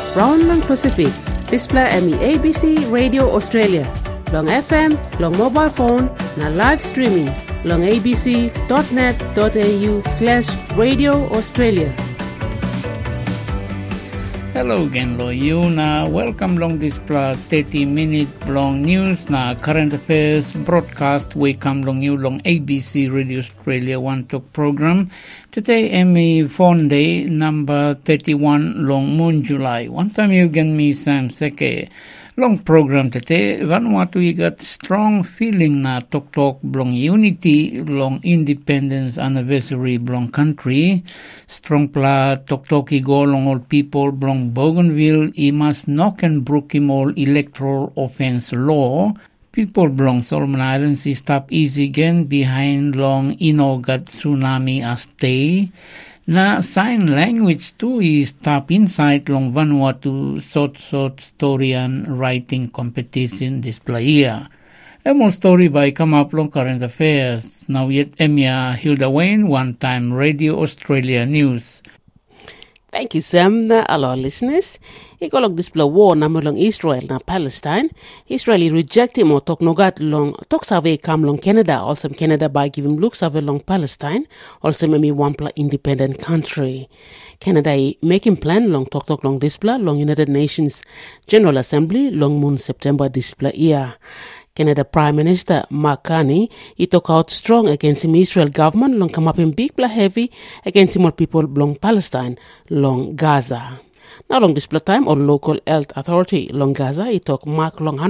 round long Pacific. Display ABC Radio Australia. Long FM, long mobile phone, na live streaming. Long abc.net.au/Radio Australia. Hello again, lo you na welcome long this 30-minute long news na current affairs broadcast. We come long you long ABC Radio Australia One Talk program. Today Emmy phone day number 31 long moon July. One time you can me Sam Seke. Long program today, Vanuatu we got strong feeling na tok blong unity, long independence anniversary blong country. Strong pla tok go long all people blong Bougainville, I must knock and brook him all electoral offense law. People blong Solomon Islands is stop easy again behind long inogat tsunami as day. Na sign language too is top inside long Vanuatu short story and writing competition display here. A more story by come up long current affairs. Now yet Emia Hilda Wayne, One Time Radio Australia News. Thank you, Sam. Hello, listeners. Ikolog display war naman long Israel na Palestine. Israel reject him or talk nogat long talk survey come long Canada. Also Canada by giving look survey long Palestine. Also maybe one independent country. Canada making plan long talk long display long United Nations General Assembly long moon September display year. Canada Prime Minister Mark Carney, he talk out strong against him Israel government, long come up in big bla heavy against him all people long Palestine, long Gaza. Now long display time or local health authority long Gaza, he talk mark long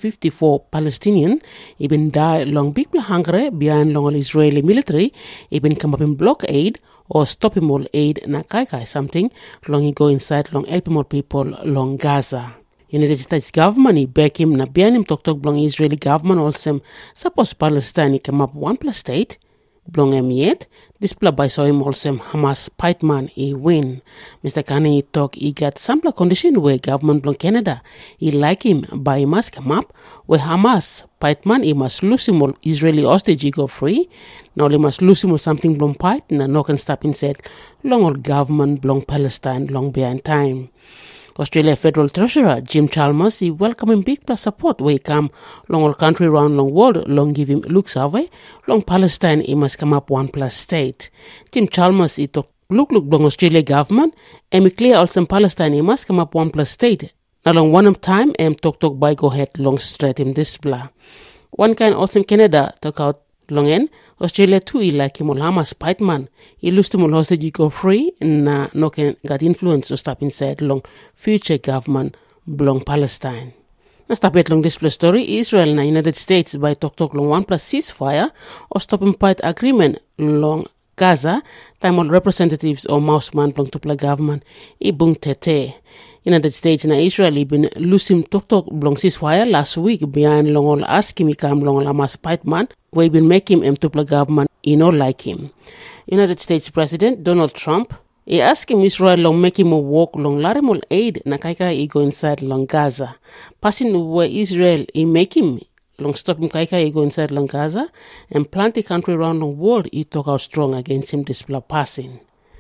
154 Palestinian, he been die long big bla hungry behind long all Israeli military, he been come up in blockade or stop him all aid na kai something, long he go inside long help him all people long Gaza. United States government he back him na bian him talk blong Israeli government also suppose Palestine he come up one plus state blong him yet display by so him also Hamas Piteman he win. Mr. Carney he talk he got sample condition where government blong Canada he like him but he must come up where Hamas Piteman he must lose him all Israeli hostage he go free. Now he must lose him all something blong Pite na no can stop him said long old government blong Palestine long behind time. Australia Federal Treasurer Jim Chalmers he welcoming big plus support where he come long all country round long world long give him look survey long Palestine he must come up one plus state. Jim Chalmers he talk look long Australia government and clear also Palestine he must come up one plus state. Now long one time talk by go ahead long straight him this blah. One kind also Canada talk out long end Australia too he like him all Hamas Piteman he lost him all hostage he go free na no can got influence to stop inside long future government belong Palestine. Na stop it long display story Israel na United States by talk long one plus ceasefire or stopping fight agreement long Gaza time all representatives or mouseman long tupla government ibung tete. United States na Israel been losing talk long ceasefire last week behind long all asking me come long Hamas Piteman we been make him tupla government he no like him. United States President Donald Trump he ask him Israel long make him walk long larimol aid na kaika he go inside long Gaza. Passing where Israel he make him long stop him kaika he go inside long Gaza and plenty country around the world he talk out strong against him display passing.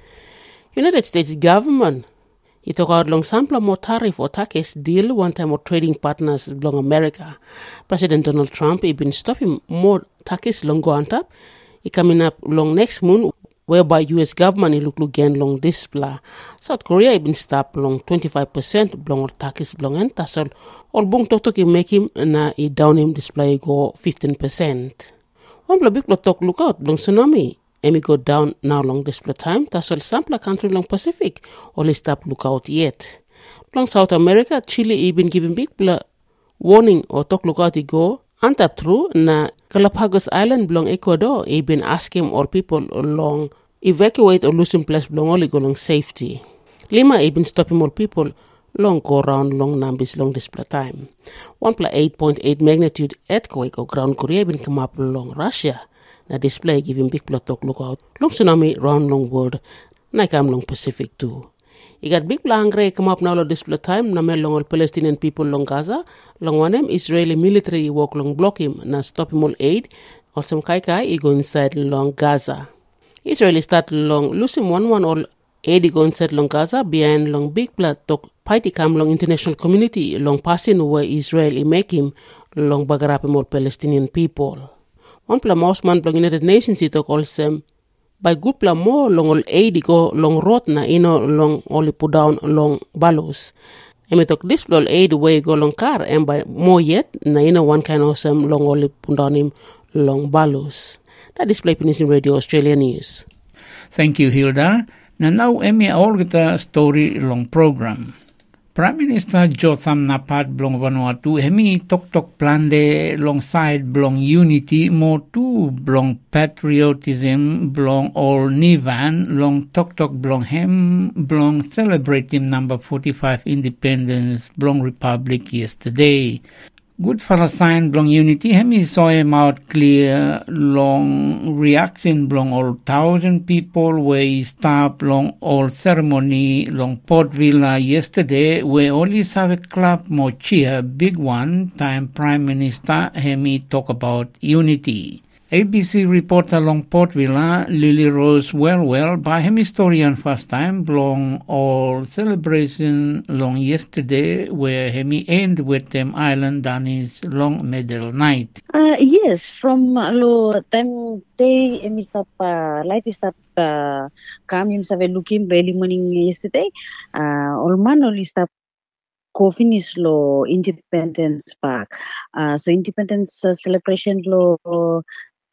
United States government he talk out long sample more tariff or taxes deal one time or trading partners long America. President Donald Trump he been stopping more taxes long go on top. He coming up long next month whereby US government he look again long display. South Korea he been stop long 25% long taxes long and tassel all bung talk he make him na he down him display go 15%. One big talk look out long tsunami. And we go down now long display time. That's all sample country long Pacific. Only stop look out yet. Long South America, Chile even giving big warning or talk look out he go. And that true na Galapagos Island belong Ecuador. He been asking all people long evacuate or losing place belong only go long safety. Lima even stopping all people long go around long numbers long display time. 1.8 magnitude earthquake or ground Korea been come up long Russia. Na display giving big plot talk look out long tsunami round long world na come long Pacific too. You got big blangre come up now long display time na long all Palestinian people long Gaza long one them Israeli military walk long block him na stop him all aid or some kai he go inside long Gaza. Israeli start long losing one all aid he go inside long Gaza behind long big plot talk Paiti kam long international community long passing where Israel imekim long bagarape more Palestinian people. One pla mosman long United Nations ito kolsem by good pla more long ol aid go long rot na ino long oli put down long balos. Emitok this lol aid way go long car and by more yet na ino one kind of some long oli put down him long balos. That display in Radio Australia News. Thank you, Hilda. Now, emi aolgeta story long program. Prime Minister Jotham Napat blong Vanuatu hemi tok plande alongside blong unity mo tu blong patriotism blong all Nivan long tok blong hem blong celebrate him number 45 independence blong republic yesterday. Good for a sign blong unity hemi saw him out clear long reaction blong all 1,000 people where stop long all ceremony long Port Vila yesterday where only Savage Club mo cheer big one time Prime Minister hemi talk about unity. ABC reporter long Port Vila, Lily Rose well by him historian first time long all celebration long yesterday where hemi end with them island Danish long medal night. Yes, from lo time day emi stop light stop come him save looking early morning yesterday. All man only stop coffin is lo Independence Park. So Independence celebration lo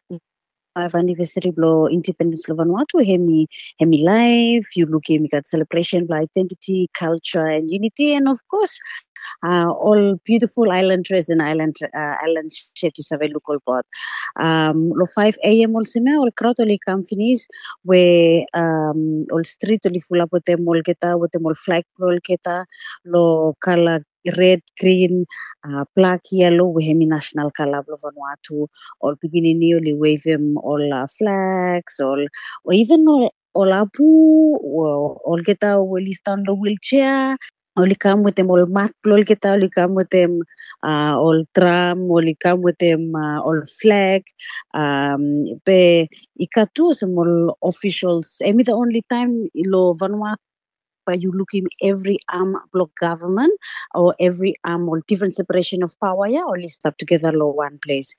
5 anniversary blo independence lo Vanuatu hemi live you look hemi got celebration blo identity culture and unity and of course all beautiful island resin island share to save local board lo 5 a.m. also me all crowd only companies where all street only full up with them all keta with them all flag roll keta lo color red, green, black, yellow, we have national color of Vanuatu, or beginning newly wave them all flags, or even all apu, or get out will stand the wheelchair, only come with them all mat, all get out, only come with them all tram, only come with them all flag, be ikatu some all officials. I mean the only time lo Vanuatu you look in every arm block government or every arm or different separation of power all list up together lo one place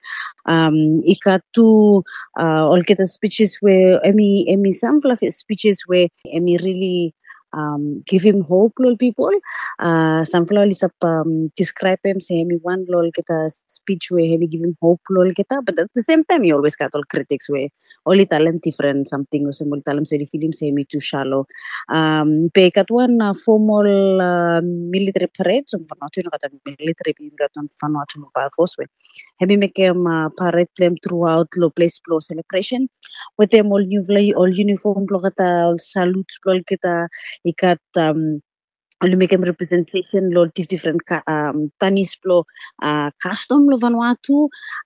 ikatu all get the speeches where emi some fluffy speeches where emi really give him hope lol people some list up describe him say emi one lol get a speech where he give him hope lol get but at the same time he always got all critics where only talent different something or some talent say the film say me too shallow pe kat one formal military parade so Vanuatu no kat military being got on Vanuatu no pa force way he make him parade them throughout lo place blow celebration with them all uniform lo kat all salute lol kita ikat only make them representation lo different tanis lo custom lo Vanuatu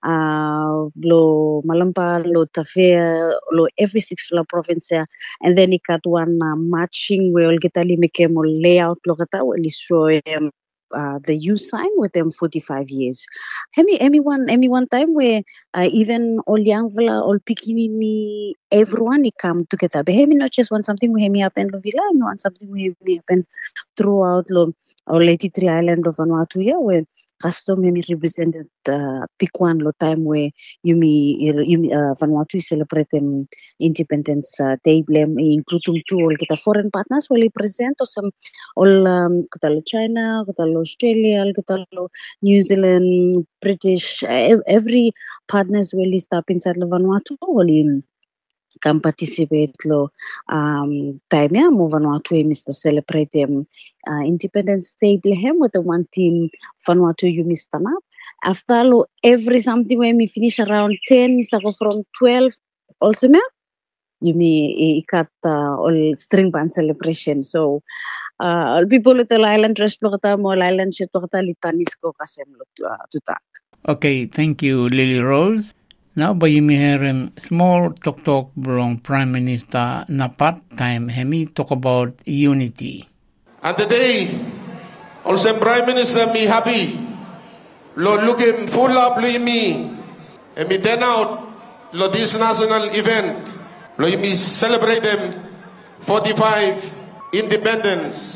lo Malampa lo Tafea lo every 6 province and then ikat one matching where all get ali make them layout lo kata will show the youth sign with them 45 years. Any one time where even all young villa, all pikinini, everyone come together. But not just want something we happen lo villa, we want something we happen throughout lo or Leyte Tree Island of Vanuatu where custom represented pick one lo time where Vanuatu celebrate Independence Day blame including two all kita foreign partners will present or some all kita China, kita Australia, kita New Zealand, British every partners will stop inside lo Vanuatu will come participate lo time mo Vanuatu Mr. celebrate them Independence Day blame with the one team Vanuatu Mr. Map after lo every something when we finish around 10 start from 12 also me you ikat all string band celebration so all people at the island rest lo kata mo island shit lo kata litanis ko kasem lo tutak. Okay, thank you Lily Rose. Now by me hear small talk from Prime Minister Napat time hemi talk about unity. And today also Prime Minister me happy lo looking full up lo me and me turn out lo this national event lo me celebrate them 45 independence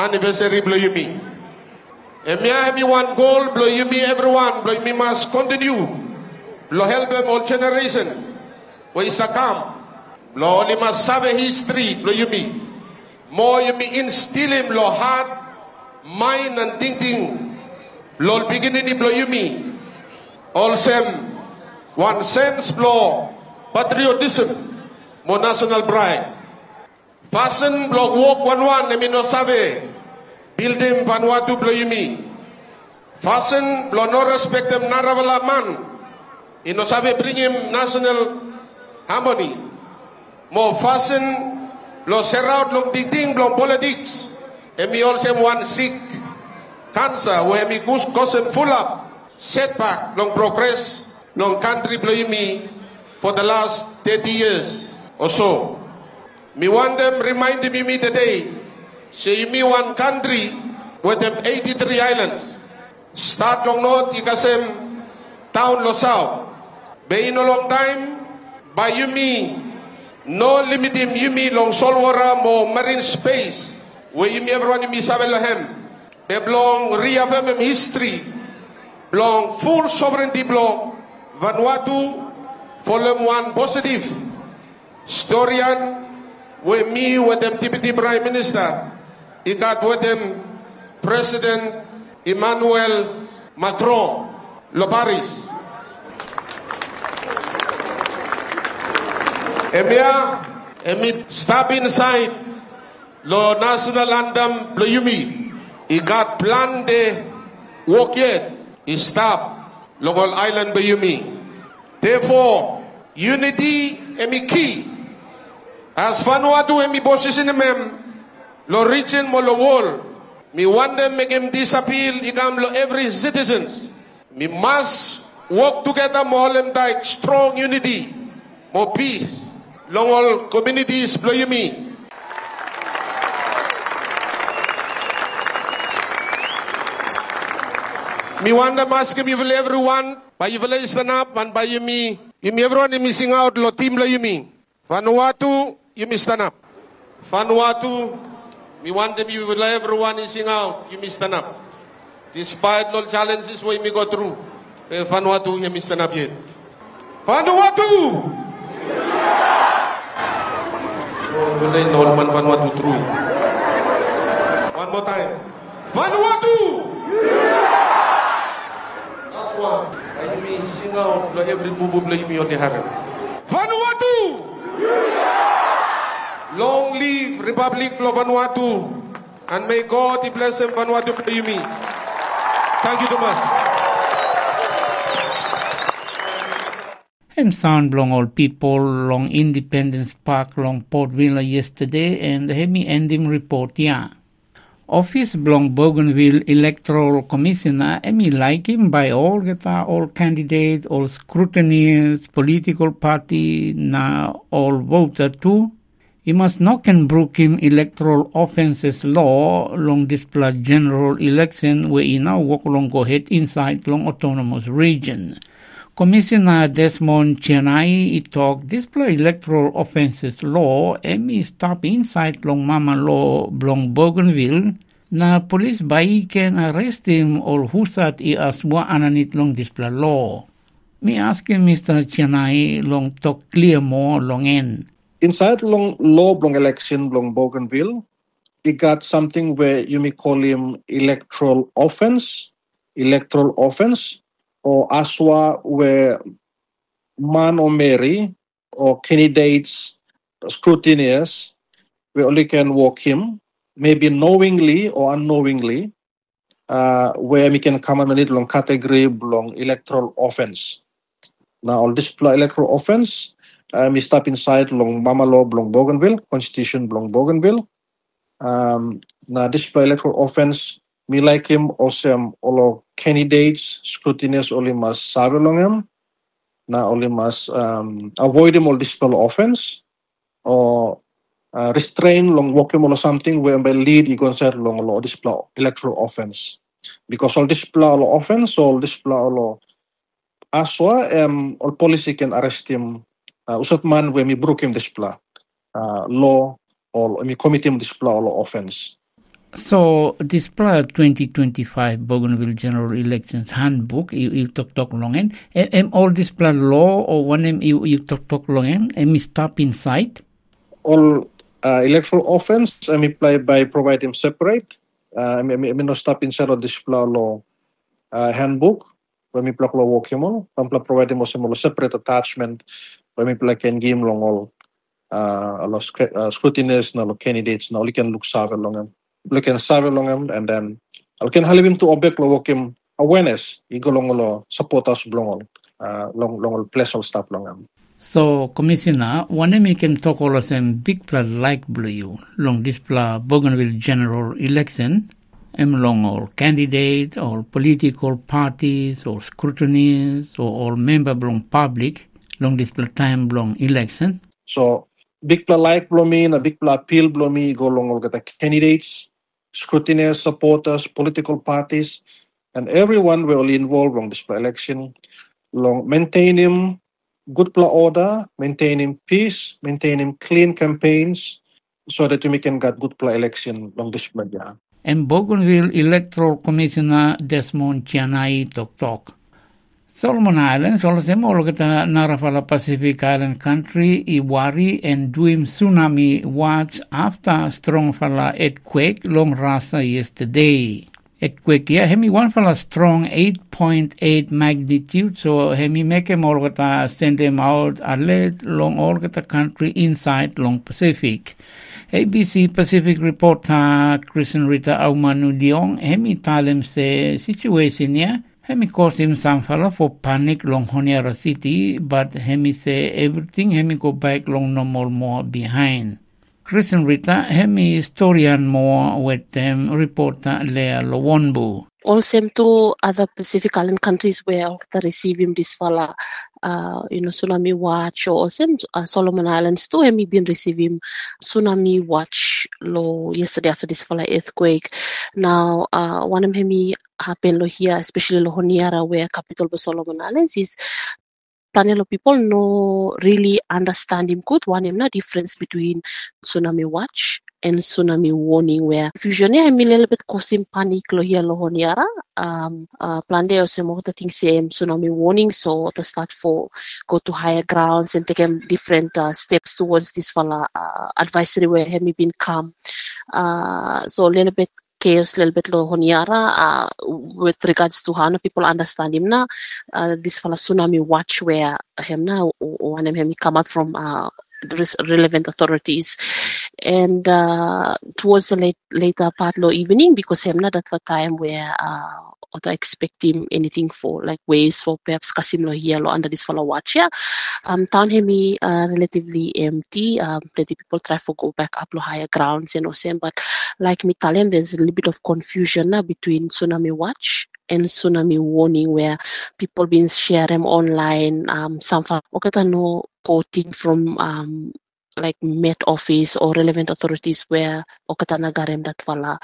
anniversary blow you me. And me I have one goal blow you me everyone blow me must continue. Blow help them all generation. Where is the come? Blow only must have a history blow you me. More you me instill him blow heart, mind and thinking. Blow beginning blow you me. All same one sense blow patriotism. More national pride. Fasten block walk one let me no save. Build him Vanuatu blow you me. Fasten blow no respect them naravala man. Ino sabe bring him national harmony. More fasten blow surround long ding blow politics. And me also one sick cancer where me cause him full up setback long progress long country blow you me for the last 30 years or so. Me want them remind me the day. Say me one country with them 83 islands. Start long north, ikasem town lo south. Be in a long time, by you me, no limit him you me long solwara mo marine space. Where you me everyone me sabelahem. Be belong reaffirm him history. Belong full sovereignty belong Vanuatu follow one positive. Historian with me with them Deputy Prime Minister. He got with them President Emmanuel Macron Loparis. Emi stop inside lo national anthem lo yumi. He got plan de walk yet. He stop local island be yumi. Therefore, unity emi key. As Vanuatu emi bosses in mem lo region mo lo wall. Me want them make him disappear ikam lo every citizens. Me must work together mo them tight strong unity. Mo peace. Long all communities blow you me. Me want them ask him you will everyone by you will stand up and by you me everyone missing out lo team blow you me. Vanuatu you me stand up. Vanuatu, we want them, you will everyone is sing out, you must stand up. Despite all challenges we may go through, Vanuatu, you must stand up yet. Vanuatu! Vanuatu through. One more time. Vanuatu! That's one. I mean, sing out, every boo play me on the harem. Vanuatu! Long live Republic of Vanuatu, and may God bless them Vanuatu for you me. Thank you, Thomas. I'm sound long all people long Independence Park long Port Vila yesterday and hemi ending report yeah. Office belong Bougainville Electoral Commissioner emi like him by all candidates, all scrutineers, political party na all voter too. He must knock and brook him electoral offences law long display general election where he now walk along go ahead inside long autonomous region. Commissioner Desmond Chianai he talk display electoral offences law emi stop inside long mama law long Bougainville na police bai can arrest him or husat I aswa ananit long display law. Me ask him Mr. Chianai long talk clear more long end. Inside long law long election long Bougainville, it got something where you may call him electoral offense, or aswa where man or Mary or candidates, scrutineers, we only can walk him, maybe knowingly or unknowingly, where we can come under long category long electoral offense. Now, all this electoral offense, we stop inside long Mama Law long Bougainville, Constitution long Bougainville. Now, this electoral offense, me like him also all candidates, scrutineers only must serve along him. Now, only must avoid him all this offense or restrain long walk him or something where by lead he concern long law this electoral offense. Because all this offense, all this law aswa all policy can arrest him usat man when we broke him this law or we commit him this law offense. So, this 2025 Bougainville General Elections Handbook, you talk longen. All this law or one you talk longen, stop inside. All electoral offense, apply by providing separate. No stop inside of this law handbook. When we plug law working on, providing most separate attachment. When we plug can game long all scrutineers, no candidates, no you can look savvy long them. Look and savvy long them, and then I can help him to object law working awareness. You go long support us long place all stuff long them. So, Commissioner, one we can talk all of them big plus like blue long this Bougainville general election, long all candidate or political parties or scrutineers or member belong public long this time long election. So big plus like blow me and a big plus appeal blow me go long all the candidates, scrutineers, supporters, political parties, and everyone will involved on this election. Long maintaining good order, maintaining peace, maintaining clean campaigns, so that we can get good election long this year. And Bougainville Electoral Commissioner Desmond Chianai talk. Solomon Islands, all of them, all of the Narafala Pacific Island country, Iwari and doing tsunami watch after strong fala earthquake long rasa yesterday. Earthquake, yeah, hemi one fala strong 8.8 magnitude, so hemi make him all gata send them out alert long all gata country inside long Pacific. ABC Pacific reporter Kristen Rita Aumanu Diong, hemi talem se situation yeah. Hemi cause him some fella for panic long Honiara City, but hemi say everything hemi go back long normal more behind. Kristen Rita, hemi historian more with them reporter Lea Lowonbu. Also to other Pacific Island countries where they receive him this fella, tsunami watch, or also Solomon Islands too, hemi been receiving tsunami watch lo yesterday after this fella earthquake. Now, one of hemi happen lo here, especially lo Honiara, where capital of Solomon Islands is. Plenty of people no really understand him good. One him na difference between tsunami watch and tsunami warning, where fusion a little bit causing panic lo here lo Honiara. Plenty of some of the things same tsunami warning, so to start for go to higher grounds and take different steps towards this fella advisory where him been calm. So a little bit chaos little bit lo Honiara with regards to how people understand him na this fella tsunami watch where him na one of him come out from relevant authorities and towards the later part lo evening because him na that for time where or expect him anything for like ways for perhaps kasim lo here lo under this fella watch yeah town hemi relatively empty plenty people try to go back up lo higher grounds same but like me tell him there's a little bit of confusion between tsunami watch and tsunami warning where people been sharing online some no quoting from like Met Office or relevant authorities where okatana garem that wala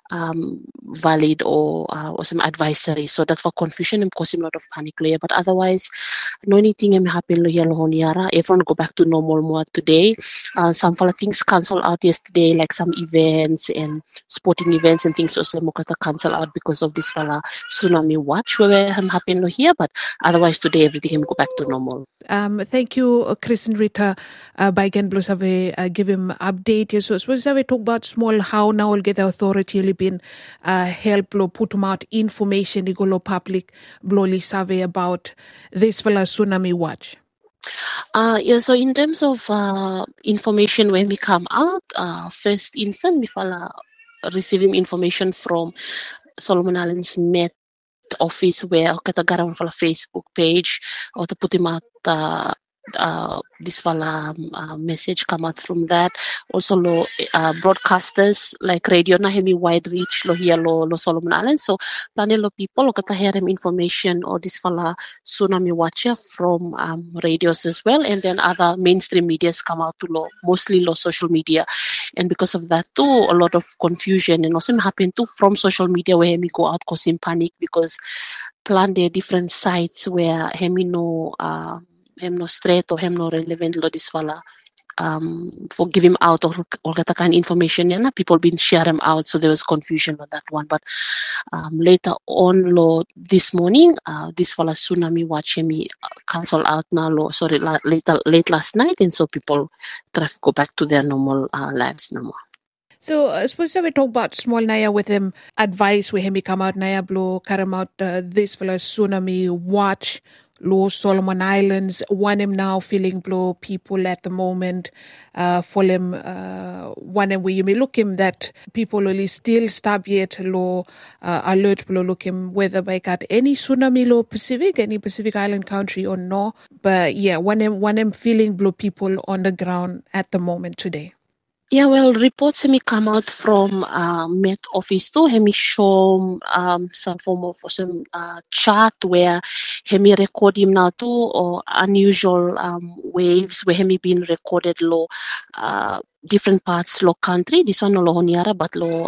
valid or some advisory. So that's for confusion and causing a lot of panic layer. But otherwise, no anything happen lo here lo Honiara. Everyone go back to normal more today. Some fala things cancel out yesterday, like some events and sporting events and things also mokata cancel out because of this fala tsunami watch where happen lo here. But otherwise today everything go back to normal. Thank you, Chris and Rita. By again, Blues have give him update. So, suppose we talk about small how now will get the authority been help lo put out information lo public blowly survey about this fella tsunami watch. So in terms of information when we come out, first instant we fala receiving information from Solomon Islands Met Office where katagaran fala Facebook page or to put him out this fala message come out from that. Also lo broadcasters like radio na hemi wide reach lo here lo Solomon Islands. So plenty lo people lo kata hear him information or this fala tsunami watcher from radios as well, and then other mainstream medias come out to lo mostly lo social media. And because of that too, a lot of confusion and also happen too from social media where hemi go out causing panic because plan there different sites where hemi no straight or hemi no relevant lo this fala for give him out or that kind of information. Yeah, people been share him out, so there was confusion on that one. But later on, this morning, this fella Tsunami Watch me cancel out now. Sorry, late last night, and so people try to go back to their normal lives no more. So, suppose we talk about small Naya with him advice where he come out Naya blow, carry out this fella Tsunami Watch, low Solomon Islands, one him now feeling blow people at the moment, for him, one him where you may look him that people only still stop yet low, alert blow look him whether by got any tsunami low Pacific, any Pacific Island country or no. But yeah, one him feeling blow people on the ground at the moment today. Yeah, well, reports me come out from Met Office too. He show some form of some chart where he record him now too, or unusual waves where he been recorded low different parts low country. This one no Honiara, but low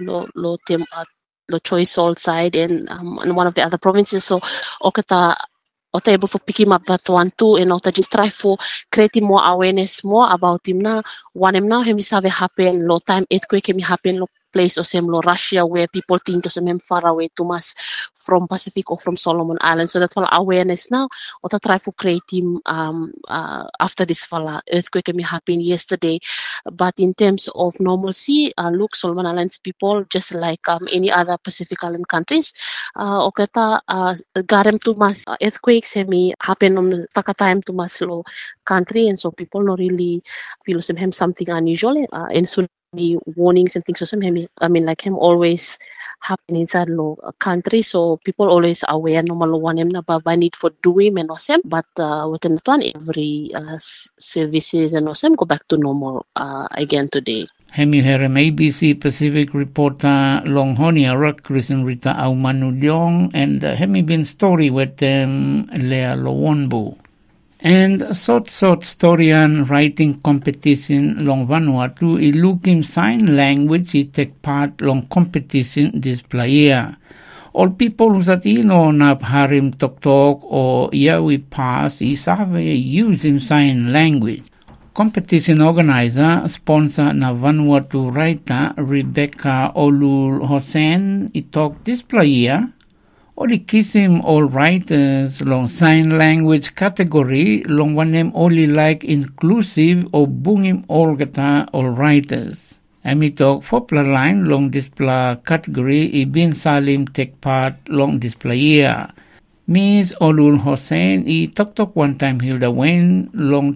Choice All side and one of the other provinces. So okata able to pick him up that one too, and also just try for creating more awareness more about him now. One him now, him is have happen low time earthquake him happen low place or same low Russia where people think of him far away too much from Pacific or from Solomon Islands. So that's all awareness now. Or try for create him after this fella earthquake him happen yesterday. But in terms of normalcy, look, Solomon Islands people just like any other Pacific Island countries, garem too much earthquakes hemi happen on the time too much low country, and so people not really feel something unusual and soon warnings and things so I mean like him always happen inside low country, so people always aware normal one him na ba need for doing and awesome, but within that one every services and awesome go back to normal again today. Hemi herem ABC Pacific reporter Long Honiara, Kristen Rita Aumanu Leong, and Hemi bin story with them Lea Lowonbo. And sort storyan writing competition long Vanuatu I looking sign language I take part long competition display. All people who that nap harim tok or we pass is using sign language. Competition organizer sponsor na Vanuatu writer Rebecca Olul Hossein I talk display. Only kissing all writers long sign language category long one name only like inclusive or bungim all gata all writers. Ami talk popular line long display category Ibn Salim take part long display. Miss Olul Hossein I talk one time Hilda Wayne long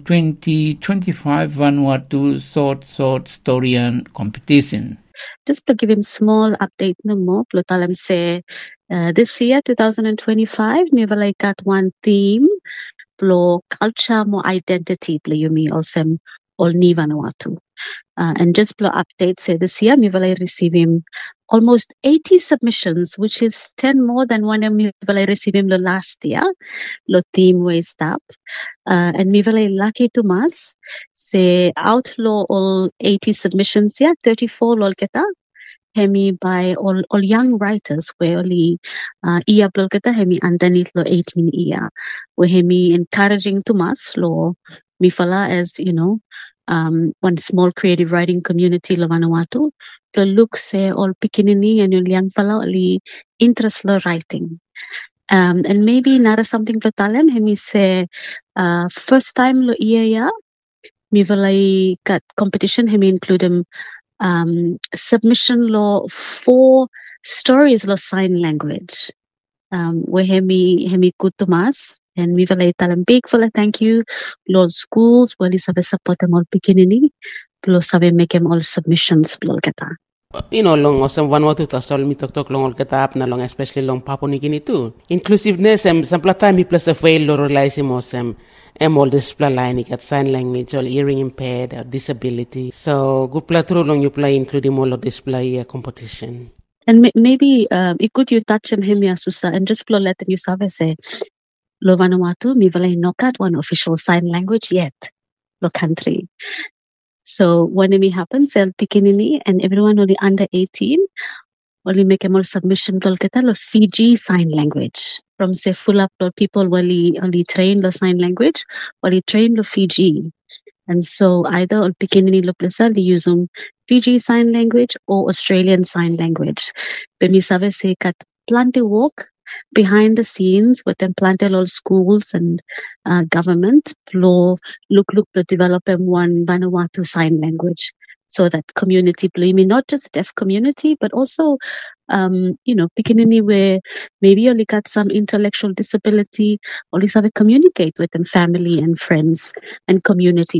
2025 Vanuatu short storyan competition. Just to give him small update no more, Plutalem say this year 2025 me like got one theme plo culture more identity plo yumi osem all ni Vanuatu. And just plo update say this year me receive him almost 80 submissions, which is 10 more than one me receive him last year. Lo theme waist up. And me lucky to mas say outlaw all 80 submissions, 34 lol keta. Hemi by all young writers where only iya blol keta hemi underneath lo 18 iya. Where hemi encouraging to mas lo me as one small creative writing community lo Vanuatu. To look say all pikinini and young fella only interest lo writing. And maybe nara something to talem hemi say first time lo iya me got competition hemi include him submission law 4 stories law sign language where hemi kutumas and me talam big fella thank you law schools wali sabe support them all beginning lo sabe make them all submissions lo kata long osam Vanuatu ta sol mi tok long kata ap na long especially long Papua New Guinea too inclusiveness some plata mi plus a fail lo realize mosem all display line got sign language or hearing impaired or disability, so good platro long you play including all of display competition. And maybe it could you touch on him Susa and just let you say lo Vanuatu mi no got one official sign language yet lo country. So when it happens, they'll pikinini and everyone only under 18 only make a more submission to Fiji sign language. From say full up people only train the sign language, only train the Fiji. And so either on Pikinini Loplesa, they use Fiji Sign Language or Australian Sign Language. Bemisave se kat plante walk behind the scenes with them planted all schools and government look to develop one Vanuatu Sign Language. So that community, not just deaf community, but also, Pikinini where maybe only got some intellectual disability, or at least have to communicate with them, family and friends and community.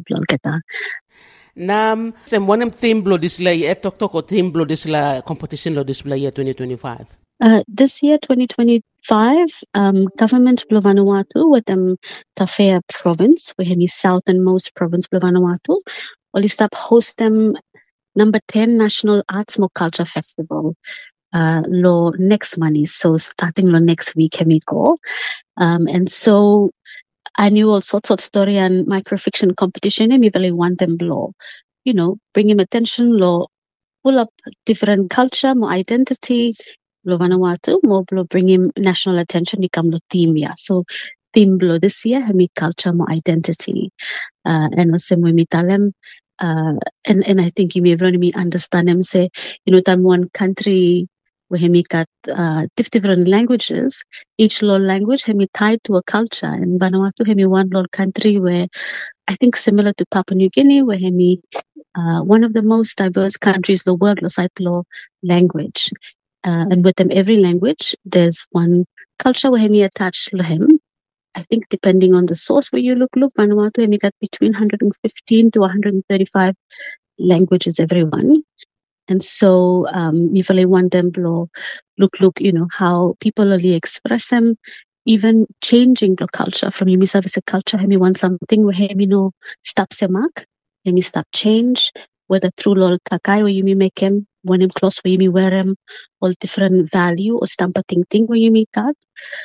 Nam sem one theme blow this year tok or theme blow this competition lo this year 2025. This year 2025, government of Vanuatu with them Tafea province, where he southernmost province of Vanuatu, only stop host them number 10 National Arts Mo Culture Festival. Next money, so starting next week, go. And so annual sorts of story and microfiction competition, and we really want them bring him attention, pull up different culture, more identity, Vanuatu, more bring him national attention, become theme, yeah. So theme this year, hemi culture, more identity, and also when we tell them. And I think you may really understand them say, time one country where he got different languages, each language he tied to a culture. And Vanuatu he one country where I think similar to Papua New Guinea, where he one of the most diverse countries in the world, language. And with them every language, there's one culture where he attached to him. I think depending on the source where you look, Vanuatu, we got between 115 to 135 languages, everyone. And so, if I want them to look, how people really express them, even changing the culture from Yumi service culture, we want something where stop semak, stop change, whether through lol kakai where you make him, when him close where you wear him, all different value or stampa thing where you make that.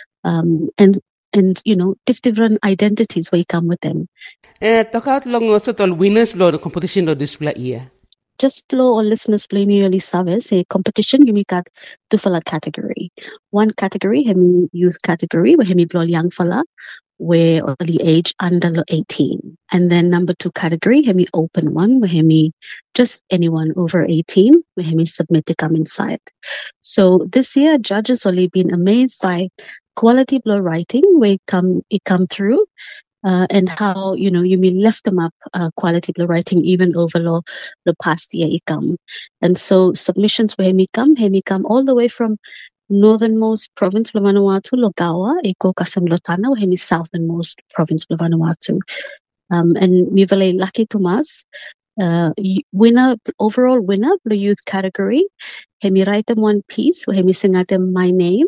And different identities will come with them. Talk out long also the winners the competition of this year. Just below all listeners play me early service a competition you got two fala category. One category hemi youth category where hemi blow young fala where only age under 18. And then number 2 category hemi open one where hemi just anyone over 18 where hemi submit to come inside. So this year judges only been amazed by quality blow writing where it come through and how you may left them up quality blow writing even over the past year it come. And so submissions where he come all the way from northernmost province of Vanuatu, Logawa, iko kasam Lotana, where he southernmost province of Vanuatu. And we very lucky to us. Overall winner the youth category. He write them one piece where he sing at them my name.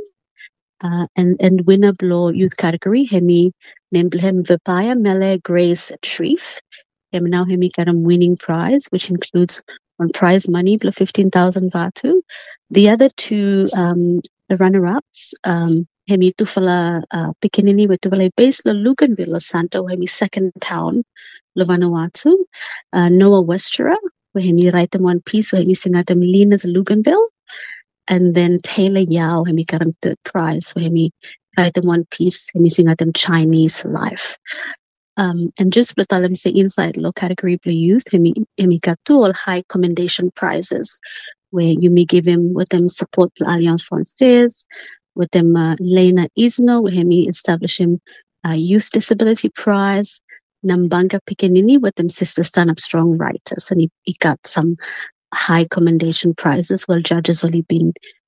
And winner below youth category, hemi named him Vipaya Mele Grace Treef. Now hemi got a winning prize, which includes one prize money below 15,000 Vatu. The other 2 the runner-ups, hemi tufala Pikinini with tufala base la Luganville Santo, hemi second town, Vanuatu. Noah Westera, where hemi write them one piece, where hemi sing at them Lena's Luganville. And then Taylor Yao, hemi got him third prize, where hemi write them one piece, hemi sing at them Chinese life. And just let them say inside low category blue youth, hemi got 2 all high commendation prizes, where you may give him with them support Alliance Française, with them Lena Isno, where hemi establish him youth disability prize, Nambanga Pikinini with them Sister Stand Up Strong Writers, and he got some high commendation prizes while judges only been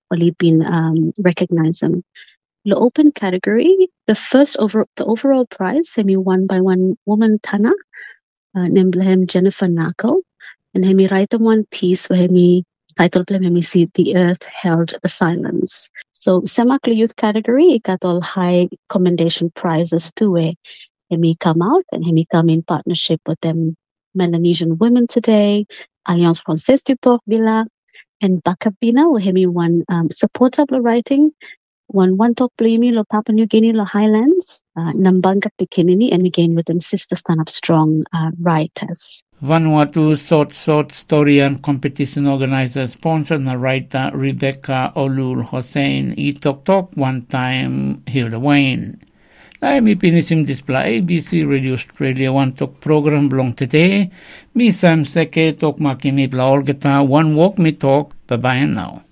recognize them. The open category, the overall prize semi won by one woman Tana named him Jennifer Nako, and hemi write them one piece where hemi title hemi see the earth held the silence. So Semakla youth category it got all high commendation prizes too, where hemi come out and hemi come in partnership with them Melanesian Women Today, Alliance Française du Port Vila, and Bakabina, where hemi one support of the writing, one talk blame lo Papua New Guinea lo Highlands, Nambanga Pikinini, and again with them Sister Stand Up Strong writers. Vanuatu short story and competition organizer sponsor and writer Rebecca Olul Hossein Tok one time Hilda Wayne. Lai mi pinisim displa ABC Radio Australia One Talk program belong today. Mi Sam Seke talk makimi bla olgeta One Walk Me Talk. Bye bye and now.